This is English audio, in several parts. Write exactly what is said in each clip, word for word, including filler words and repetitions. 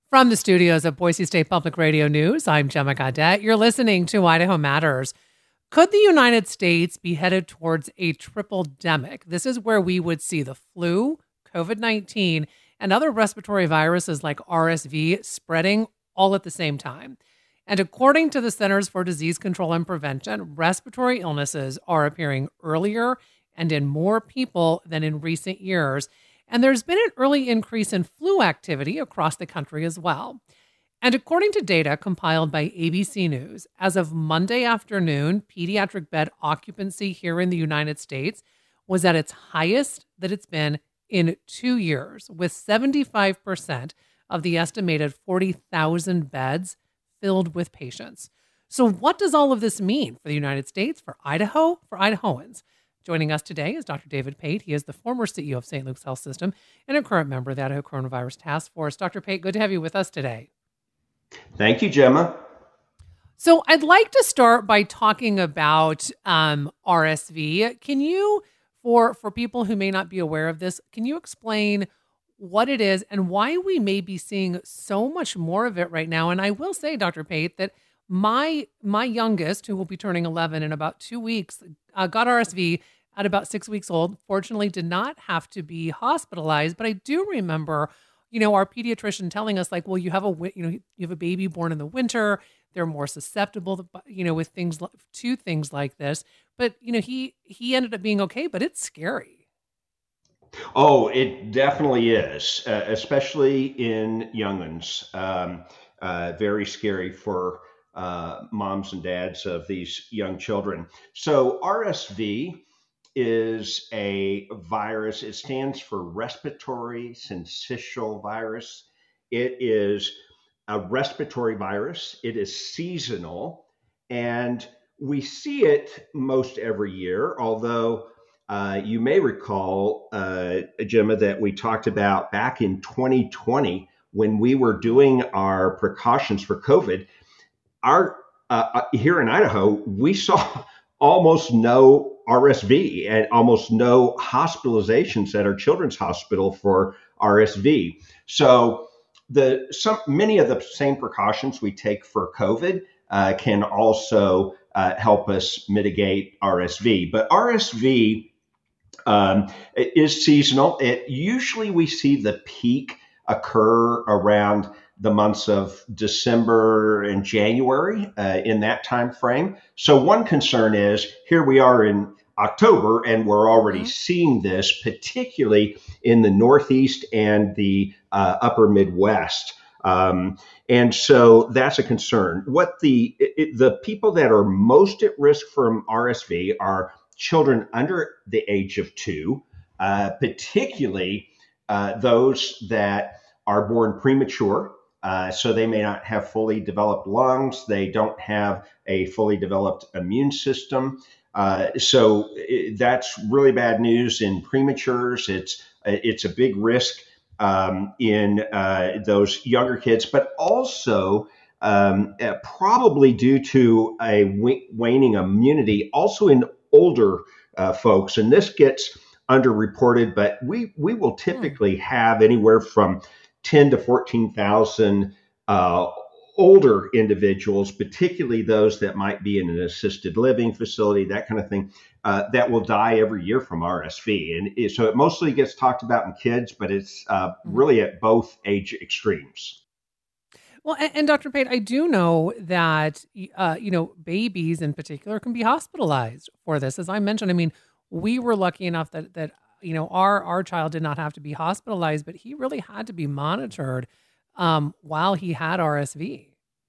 From the studios of Boise State Public Radio News, I'm Gemma Gaudette. You're listening to Idaho Matters. Could the United States be headed towards a triple-demic? This is where we would see the flu, COVID nineteen, and other respiratory viruses like R S V spreading all at the same time. And according to the Centers for Disease Control and Prevention, respiratory illnesses are appearing earlier and in more people than in recent years. And there's been an early increase in flu activity across the country as well. And according to data compiled by A B C News, as of Monday afternoon, pediatric bed occupancy here in the United States was at its highest that it's been in two years, with seventy-five percent of the estimated forty thousand beds filled with patients. So what does all of this mean for the United States, for Idaho, for Idahoans? Joining us today is Doctor David Pate. He is the former C E O of Saint Luke's Health System and a current member of the Idaho Coronavirus Task Force. Doctor Pate, good to have you with us today. Thank you, Gemma. So I'd like to start by talking about um, R S V. Can you, for, for people who may not be aware of this, can you explain what it is and why we may be seeing so much more of it right now? And I will say, Doctor Pate, that my my youngest, who will be turning eleven in about two weeks, uh, got R S V at about six weeks old. Fortunately, did not have to be hospitalized. But I do remember, you know, our pediatrician telling us, like, well, you have a you know you have a baby born in the winter. They're more susceptible, to, you know, with things to things like this. But you know, he he ended up being okay. But it's scary. Oh, it definitely is, uh, especially in young'uns. Um, uh, very scary for uh, moms and dads of these young children. So R S V is a virus. It stands for respiratory syncytial virus. It is a respiratory virus. It is seasonal, and we see it most every year, although uh, you may recall, uh, Gemma, that we talked about back in twenty twenty when we were doing our precautions for COVID. Our uh, here in Idaho, we saw almost no R S V and almost no hospitalizations at our children's hospital for R S V. So the some many of the same precautions we take for COVID uh, can also uh, help us mitigate R S V. But R S V um, is seasonal. It usually we see the peak occur around the months of December and January uh, in that time frame. So one concern is here we are in October and we're already mm-hmm. seeing this, particularly in the Northeast and the uh, upper Midwest. Um, and so that's a concern. What the it, the people that are most at risk from R S V are children under the age of two, uh, particularly uh, those that are born premature. Uh, so they may not have fully developed lungs. They don't have a fully developed immune system. Uh, so it, that's really bad news in prematures. It's it's a big risk um, in uh, those younger kids, but also um, uh, probably due to a w- waning immunity, also in older uh, folks. And this gets underreported, but we we will typically have anywhere from ten to fourteen thousand uh, older individuals, particularly those that might be in an assisted living facility, that kind of thing, uh, that will die every year from R S V. And it, so it mostly gets talked about in kids, but it's uh, really at both age extremes. Well, and, and Doctor Pate, I do know that, uh, you know, babies in particular can be hospitalized for this. As I mentioned, I mean, we were lucky enough that, that you know, our, our child did not have to be hospitalized, but he really had to be monitored um, while he had R S V.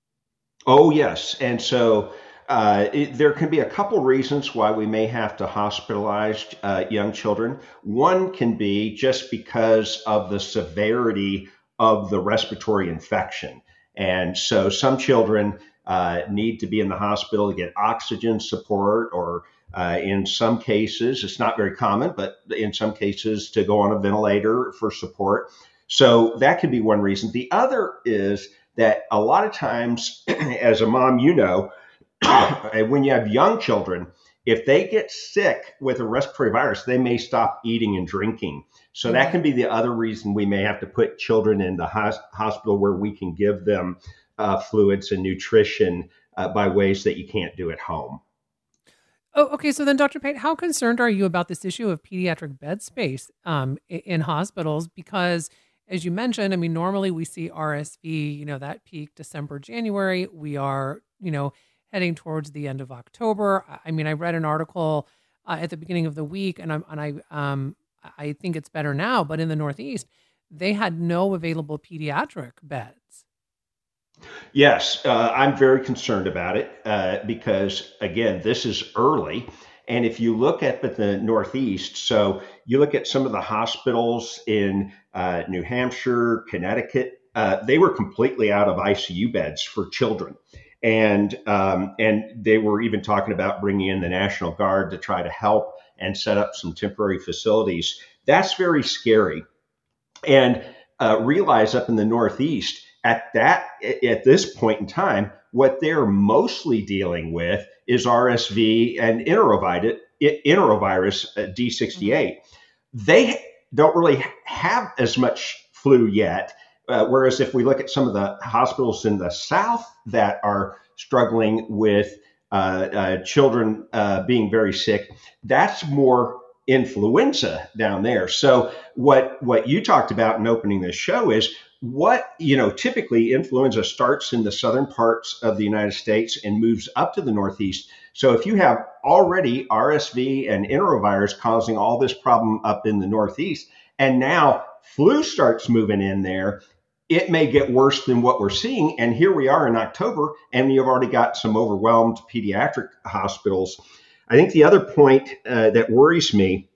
Oh, yes. And so uh, it, there can be a couple reasons why we may have to hospitalize uh, young children. One can be just because of the severity of the respiratory infection. And so some children uh, need to be in the hospital to get oxygen support, or uh, in some cases, it's not very common, but in some cases to go on a ventilator for support. So that could be one reason. The other is that a lot of times, as a mom, you know, when you have young children, if they get sick with a respiratory virus, they may stop eating and drinking. So that can be the other reason we may have to put children in the hos- hospital where we can give them uh, fluids and nutrition uh, by ways that you can't do at home. Oh, okay. So then, Doctor Pate, how concerned are you about this issue of pediatric bed space um, in hospitals? Because, as you mentioned, I mean, normally we see R S V, you know, that peak December, January. We are, you know, heading towards the end of October. I mean, I read an article uh, at the beginning of the week, and I'm and I um I think it's better now, but in the Northeast, they had no available pediatric beds. Yes, uh, I'm very concerned about it uh, because, again, this is early. And if you look at the Northeast, so you look at some of the hospitals in uh, New Hampshire, Connecticut, uh, they were completely out of I C U beds for children. And um, and they were even talking about bringing in the National Guard to try to help and set up some temporary facilities. That's very scary. And uh, realize up in the Northeast, at that at this point in time, what they're mostly dealing with is R S V and enterovirus, enterovirus D sixty-eight. They don't really have as much flu yet. Uh, whereas if we look at some of the hospitals in the South that are struggling with uh, uh, children uh, being very sick, that's more influenza down there. So what what you talked about in opening this show is what, you know, typically influenza starts in the southern parts of the United States and moves up to the Northeast. So if you have already R S V and enterovirus causing all this problem up in the Northeast, and now flu starts moving in there, it may get worse than what we're seeing. And here we are in October, and you've already got some overwhelmed pediatric hospitals. I think the other point uh, that worries me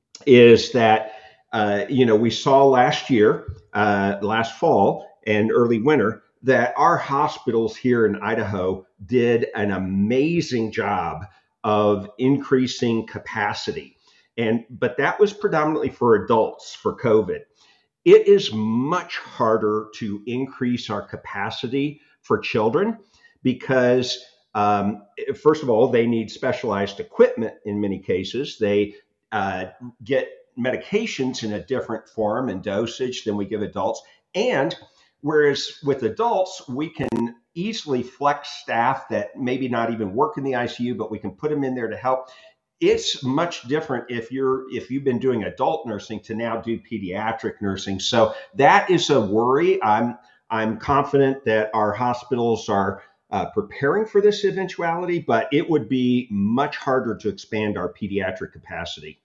is that, uh, you know, we saw last year, uh, last fall and early winter, that our hospitals here in Idaho did an amazing job of increasing capacity. And but that was predominantly for adults for COVID. It is much harder to increase our capacity for children because, um, first of all, they need specialized equipment in many cases. They uh, get medications in a different form and dosage than we give adults. And whereas with adults, we can easily flex staff that maybe not even work in the I C U, but we can put them in there to help. It's much different if you're if you've been doing adult nursing to now do pediatric nursing. So that is a worry. I'm I'm confident that our hospitals are uh, preparing for this eventuality, but it would be much harder to expand our pediatric capacity.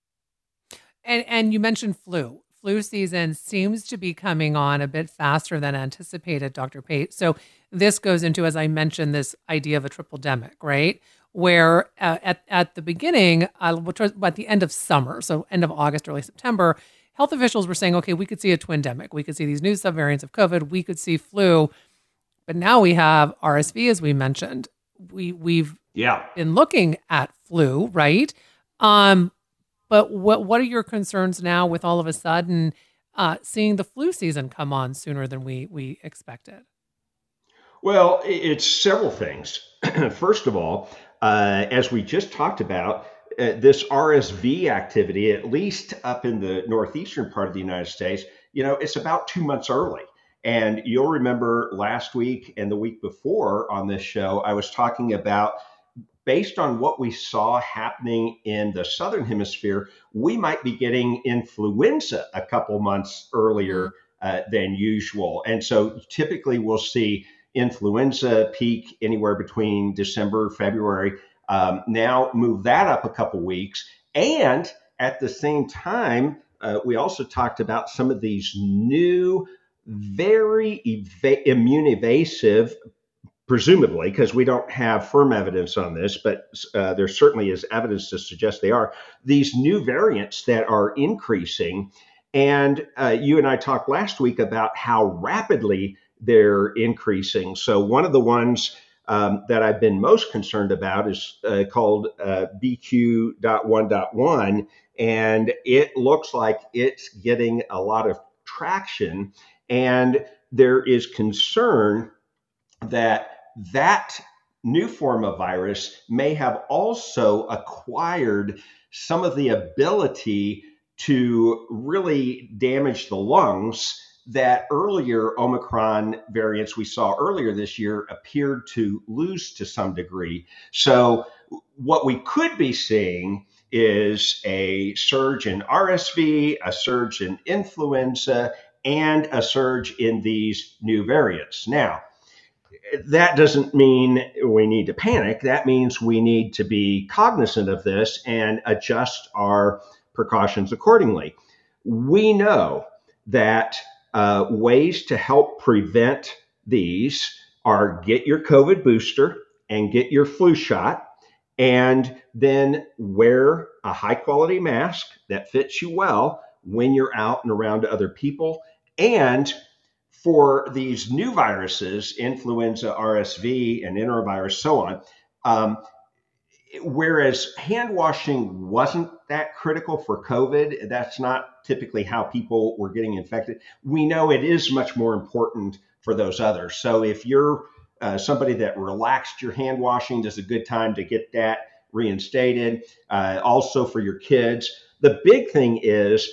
And and you mentioned flu. Flu season seems to be coming on a bit faster than anticipated, Doctor Pate. So this goes into, as I mentioned, this idea of a triple demic, right? Where uh, at, at the beginning, uh, which was at the end of summer, so end of August, early September, health officials were saying, okay, we could see a twin demic. We could see these new subvariants of COVID. We could see flu. But now we have R S V, as we mentioned. We, we've yeah. been looking at flu, right? Um, but what what are your concerns now with all of a sudden uh, seeing the flu season come on sooner than we we expected? Well, it's several things. First of all, uh, as we just talked about, uh, this R S V activity, at least up in the northeastern part of the United States, you know, it's about two months early. And you'll remember last week and the week before on this show, I was talking about, based on what we saw happening in the southern hemisphere, we might be getting influenza a couple months earlier uh, than usual. And so typically we'll see influenza peak anywhere between December, February. Um, now move that up a couple weeks. And at the same time, uh, we also talked about some of these new, very eva- immune evasive, presumably, because we don't have firm evidence on this, but uh, there certainly is evidence to suggest they are, these new variants that are increasing. And uh, you and I talked last week about how rapidly they're increasing. So one of the ones um, that I've been most concerned about is uh, called uh, B Q one point one, and it looks like it's getting a lot of traction. And there is concern that that new form of virus may have also acquired some of the ability to really damage the lungs that earlier Omicron variants we saw earlier this year appeared to lose to some degree. So what we could be seeing is a surge in R S V, a surge in influenza, and a surge in these new variants. Now, that doesn't mean we need to panic. That means we need to be cognizant of this and adjust our precautions accordingly. We know that uh, ways to help prevent these are get your COVID booster and get your flu shot, and then wear a high quality mask that fits you well when you're out and around other people. And for these new viruses, influenza, R S V, and enterovirus, so on, um, whereas hand washing wasn't that critical for COVID, that's not typically how people were getting infected. We know it is much more important for those others. So if you're uh, somebody that relaxed your hand washing, this is a good time to get that reinstated. Uh, also for your kids. The big thing is,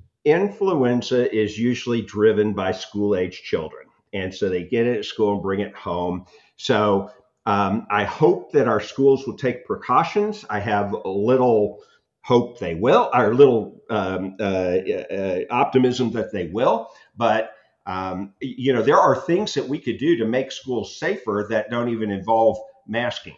influenza is usually driven by school-age children. And so they get it at school and bring it home. So um, I hope that our schools will take precautions. I have a little hope they will, or little um, uh, uh, optimism that they will. But, um, you know, there are things that we could do to make schools safer that don't even involve masking.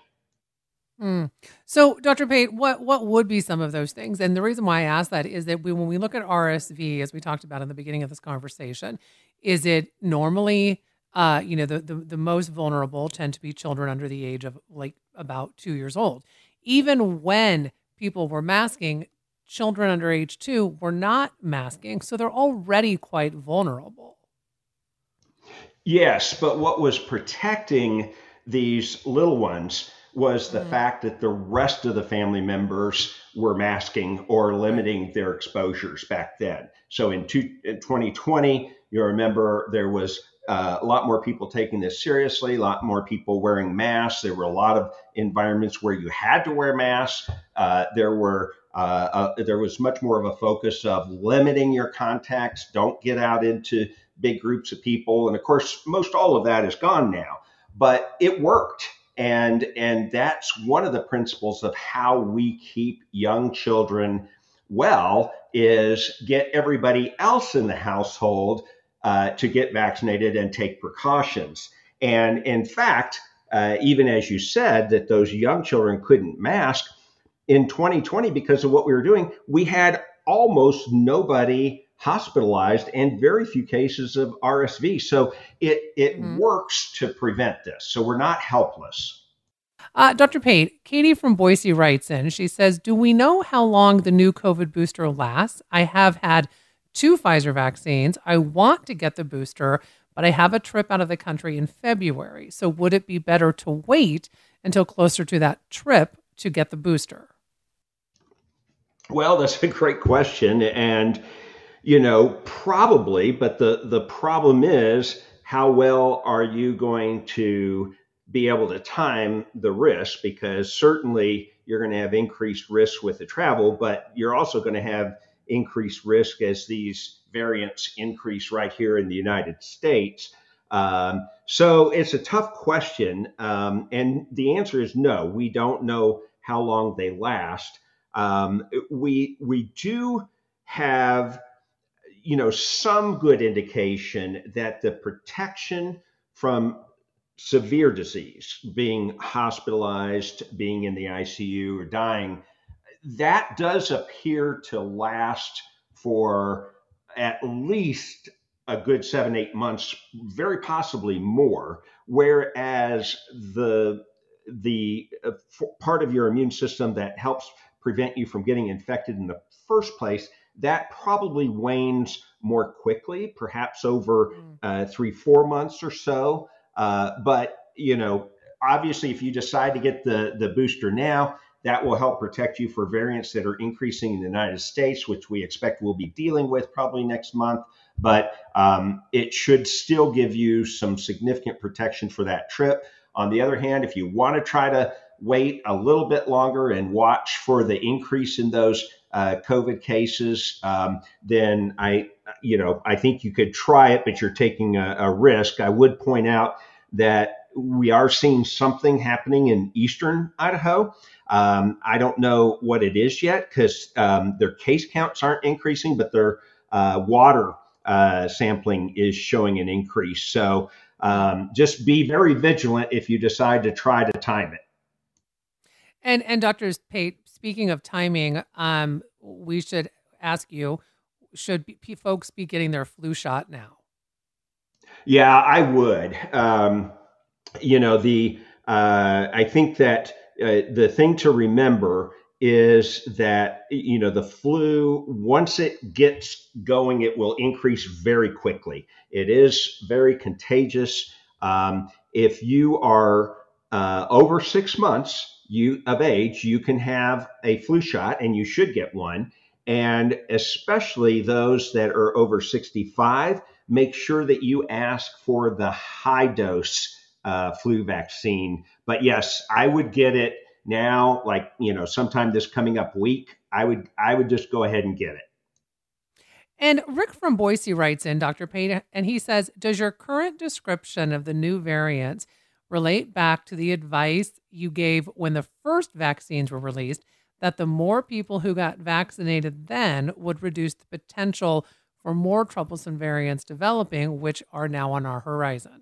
Mm. So, Doctor Pate, what, what would be some of those things? And the reason why I ask that is that we, when we look at R S V, as we talked about in the beginning of this conversation, is it normally, uh, you know, the, the, the most vulnerable tend to be children under the age of like about two years old. Even when people were masking, children under age two were not masking. So they're already quite vulnerable. Yes, but what was protecting these little ones was the mm. fact that the rest of the family members were masking or limiting their exposures back then. So in, two, in twenty twenty, you remember there was uh, a lot more people taking this seriously, a lot more people wearing masks. There were a lot of environments where you had to wear masks. Uh, there were uh, uh, there was much more of a focus of limiting your contacts. Don't get out into big groups of people. And of course, most all of that is gone now, but it worked. And, and that's one of the principles of how we keep young children well, is get everybody else in the household uh, to get vaccinated and take precautions. And in fact, uh, even as you said, that those young children couldn't mask, in twenty twenty, because of what we were doing, we had almost nobody hospitalized and very few cases of R S V. So it, it mm-hmm. works to prevent this. So we're not helpless. Uh, Doctor Pate, Katie from Boise writes in, she says, do we know how long the new COVID booster lasts? I have had two Pfizer vaccines. I want to get the booster, but I have a trip out of the country in February. So would it be better to wait until closer to that trip to get the booster? Well, that's a great question. And You know, probably, but the, the problem is, how well are you going to be able to time the risk? Because certainly you're going to have increased risk with the travel, but you're also going to have increased risk as these variants increase right here in the United States. Um, so it's a tough question. Um, and the answer is no, we don't know how long they last. Um, we, we do have you know, some good indication that the protection from severe disease, being hospitalized, being in the I C U or dying, that does appear to last for at least a good seven, eight months, very possibly more. Whereas the, the uh, part of your immune system that helps prevent you from getting infected in the first place, that probably wanes more quickly, perhaps over uh, three, four months or so. Uh, but, you know, obviously, if you decide to get the, the booster now, that will help protect you for variants that are increasing in the United States, which we expect we'll be dealing with probably next month. But um, it should still give you some significant protection for that trip. On the other hand, if you want to try to wait a little bit longer and watch for the increase in those uh, COVID cases, um, then I, you know, I think you could try it, but you're taking a, a risk. I would point out that we are seeing something happening in eastern Idaho. Um, I don't know what it is yet because um, their case counts aren't increasing, but their uh, water uh, sampling is showing an increase. So um, just be very vigilant if you decide to try to time it. And and Doctor Pate, speaking of timing, um, we should ask you: should be, folks be getting their flu shot now? Yeah, I would. Um, you know, the uh, I think that uh, the thing to remember is that you know the flu, once it gets going, it will increase very quickly. It is very contagious. Um, if you are uh, over six months you of age, you can have a flu shot, and you should get one. And especially those that are over sixty-five, make sure that you ask for the high dose uh, flu vaccine. But yes, I would get it now, like, you know, sometime this coming up week. I would, I would just go ahead and get it. And Rick from Boise writes in, Doctor Pate, and he says, does your current description of the new variants relate back to the advice you gave when the first vaccines were released, that the more people who got vaccinated then would reduce the potential for more troublesome variants developing, which are now on our horizon?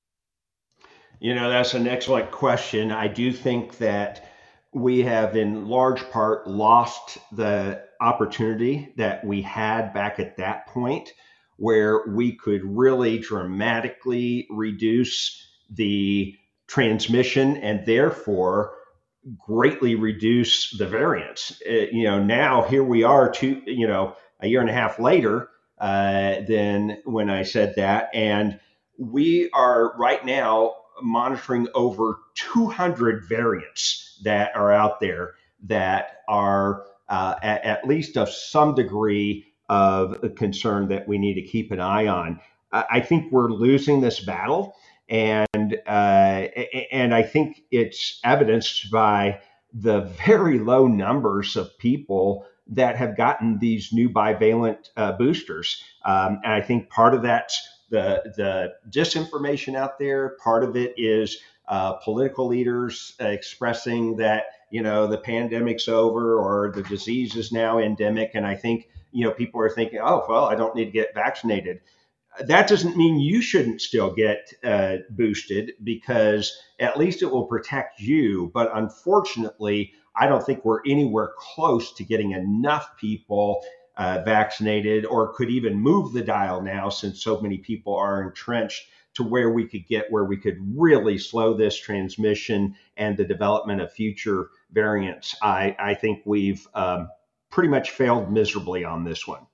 You know, that's an excellent question. I do think that we have in large part lost the opportunity that we had back at that point, where we could really dramatically reduce the transmission and therefore greatly reduce the variance. Uh, you know, now here we are, two, you know, a year and a half later uh, than when I said that, and we are right now monitoring over two hundred variants that are out there that are uh, at, at least of some degree of concern that we need to keep an eye on. I think we're losing this battle, and uh, and I think it's evidenced by the very low numbers of people that have gotten these new bivalent uh, boosters. Um, and I think part of that's the the disinformation out there. Part of it is uh, political leaders uh, expressing that, you know, the pandemic's over or the disease is now endemic. And I think, you know, people are thinking, oh, well, I don't need to get vaccinated. That doesn't mean you shouldn't still get uh, boosted, because at least it will protect you. But unfortunately, I don't think we're anywhere close to getting enough people uh, vaccinated, or could even move the dial now, since so many people are entrenched, to where we could get where we could really slow this transmission and the development of future variants. I, I think we've um, pretty much failed miserably on this one.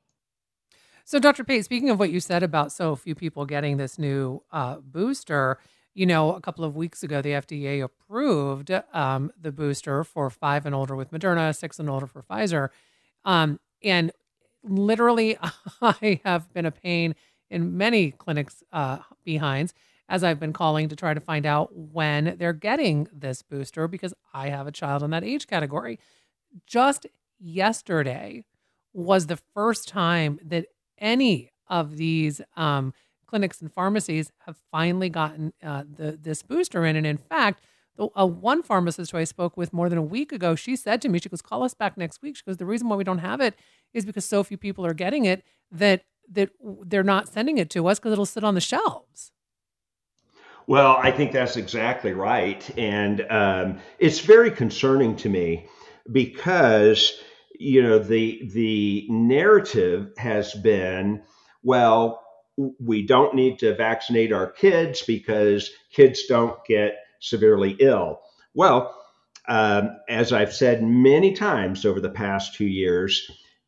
So, Doctor Pate, speaking of what you said about so few people getting this new uh, booster, you know, a couple of weeks ago, the F D A approved um, the booster for five and older with Moderna, six and older for Pfizer. Um, and literally, I have been a pain in many clinics uh, behinds as I've been calling to try to find out when they're getting this booster, because I have a child in that age category. Just yesterday was the first time that any of these um, clinics and pharmacies have finally gotten uh, the this booster in. And in fact, the, uh, one pharmacist who I spoke with more than a week ago, she said to me, she goes, call us back next week. She goes, the reason why we don't have it is because so few people are getting it that that they're not sending it to us because it'll sit on the shelves. Well, I think that's exactly right. And um, it's very concerning to me because, you know, the the narrative has been, well, we don't need to vaccinate our kids because kids don't get severely ill. Well, um, as I've said many times over the past two years,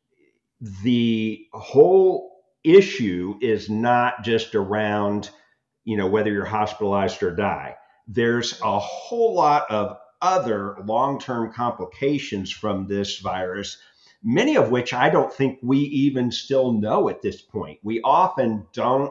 the whole issue is not just around, you know, whether you're hospitalized or die. There's a whole lot of other long-term complications from this virus, many of which I don't think we even still know at this point. We often don't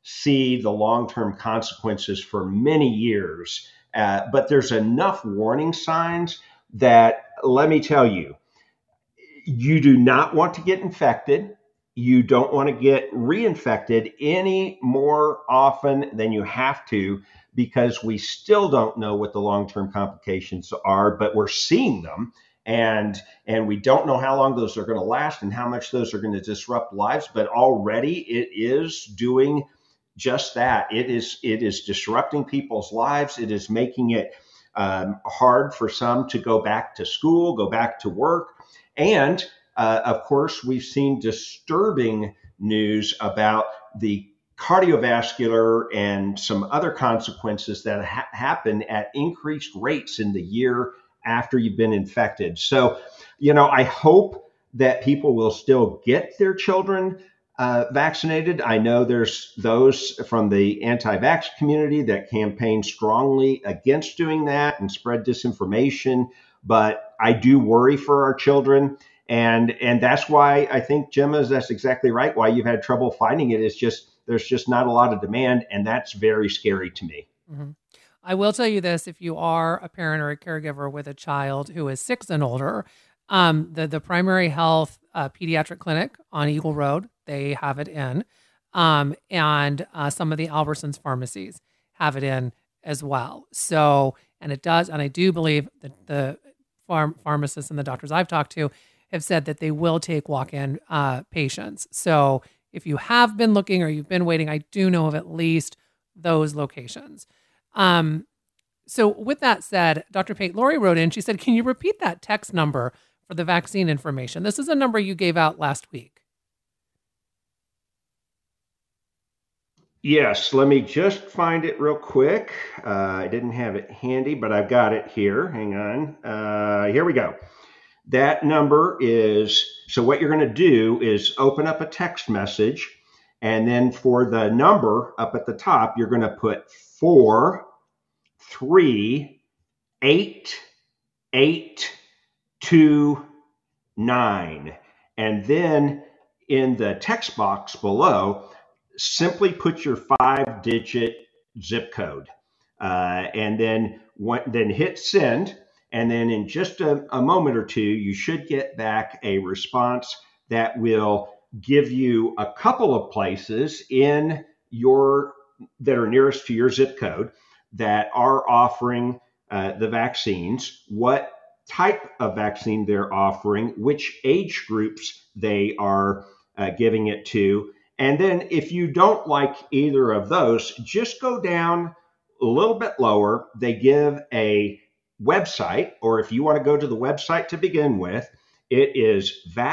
see the long-term consequences for many years. Uh, but there's enough warning signs that, let me tell you, you do not want to get infected. You don't want to get reinfected any more often than you have to, because we still don't know what the long-term complications are, but we're seeing them. And and we don't know how long those are going to last and how much those are going to disrupt lives. But already it is doing just that. It is it is disrupting people's lives. It is making it um, hard for some to go back to school, go back to work. And uh, of course, we've seen disturbing news about the cardiovascular and some other consequences that ha- happen at increased rates in the year after you've been infected. So, you know, I hope that people will still get their children uh, vaccinated. I know there's those from the anti-vax community that campaign strongly against doing that and spread disinformation, but I do worry for our children. And and that's why I think, Gemma, that's exactly right. Why you've had trouble finding it is just there's just not a lot of demand. And that's very scary to me. Mm-hmm. I will tell you this, if you are a parent or a caregiver with a child who is six and older, um, the, the Primary Health uh, Pediatric Clinic on Eagle Road, they have it in. Um, and uh, some of the Albertsons pharmacies have it in as well. So, and it does, and I do believe that the farm, pharmacists and the doctors I've talked to have said that they will take walk-in uh, patients. So if you have been looking or you've been waiting, I do know of at least those locations. Um, so with that said, Doctor Pate, Lori wrote in, she said, can you repeat that text number for the vaccine information? This is a number you gave out last week. Yes, let me just find it real quick. Uh, I didn't have it handy, but I've got it here. Hang on. Uh, here we go. That number is, so what you're going to do is open up a text message, and then for the number up at the top, you're going to put four, three, eight, eight, two, nine. And then in the text box below, simply put your five digit zip code, uh, and then, what, then hit send. And then in just a, a moment or two, you should get back a response that will give you a couple of places in your that are nearest to your zip code that are offering uh, the vaccines, what type of vaccine they're offering, which age groups they are uh, giving it to. And then if you don't like either of those, just go down a little bit lower. They give a website, or if you want to go to the website to begin with, it is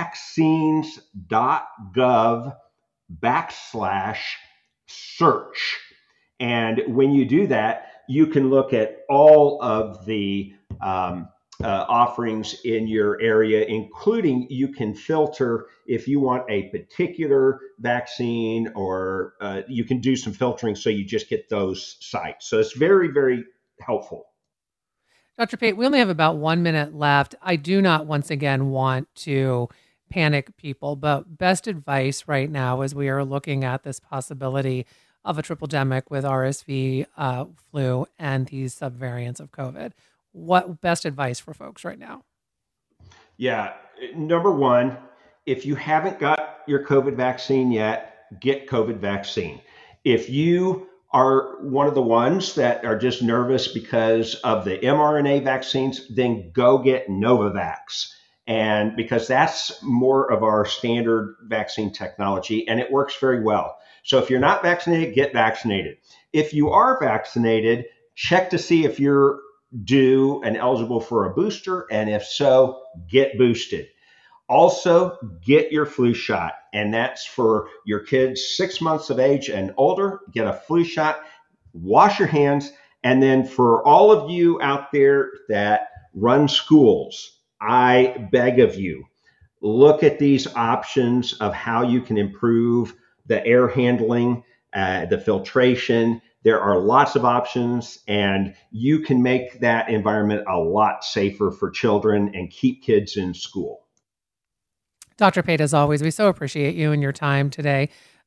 vaccines.gov backslash search. And when you do that, you can look at all of the um, uh, offerings in your area, including you can filter if you want a particular vaccine, or uh, you can do some filtering so you just get those sites. So it's very, very helpful. Doctor Pate, we only have about one minute left. I do not, once again, want to panic people, but best advice right now as we are looking at this possibility of a triple demic with R S V, uh, flu, and these subvariants of COVID. What best advice for folks right now? Yeah, number one, if you haven't got your COVID vaccine yet, get COVID vaccine. If you are one of the ones that are just nervous because of the mRNA vaccines, then go get Novavax. And because that's more of our standard vaccine technology, and it works very well. So if you're not vaccinated, get vaccinated. If you are vaccinated, check to see if you're due and eligible for a booster. And if so, get boosted. Also, get your flu shot, and that's for your kids six months of age and older. Get a flu shot, wash your hands, and then for all of you out there that run schools, I beg of you, look at these options of how you can improve the air handling, uh, the filtration. There are lots of options, and you can make that environment a lot safer for children and keep kids in school. Doctor Pate, as always, we so appreciate you and your time today.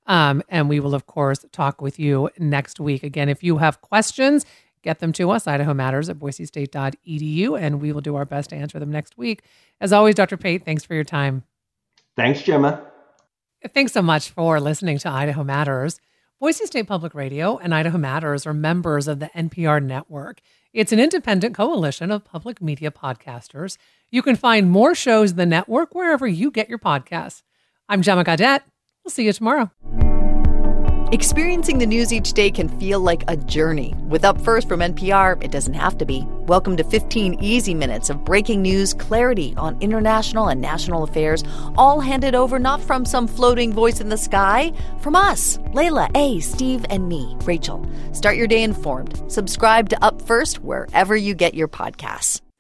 Um, and we will, of course, talk with you next week. Again, if you have questions, get them to us, Idaho Matters at boise state dot e d u, and we will do our best to answer them next week. As always, Doctor Pate, thanks for your time. Thanks, Gemma. Thanks so much for listening to Idaho Matters. Boise State Public Radio and Idaho Matters are members of the N P R network. It's an independent coalition of public media podcasters. You can find more shows in the network wherever you get your podcasts. I'm Gemma Gaudette. We'll see you tomorrow. Experiencing the news each day can feel like a journey. With Up First from N P R, it doesn't have to be. Welcome to fifteen easy minutes of breaking news, clarity on international and national affairs, all handed over not from some floating voice in the sky, from us, Layla, A, Steve, and me, Rachel. Start your day informed. Subscribe to Up First wherever you get your podcasts.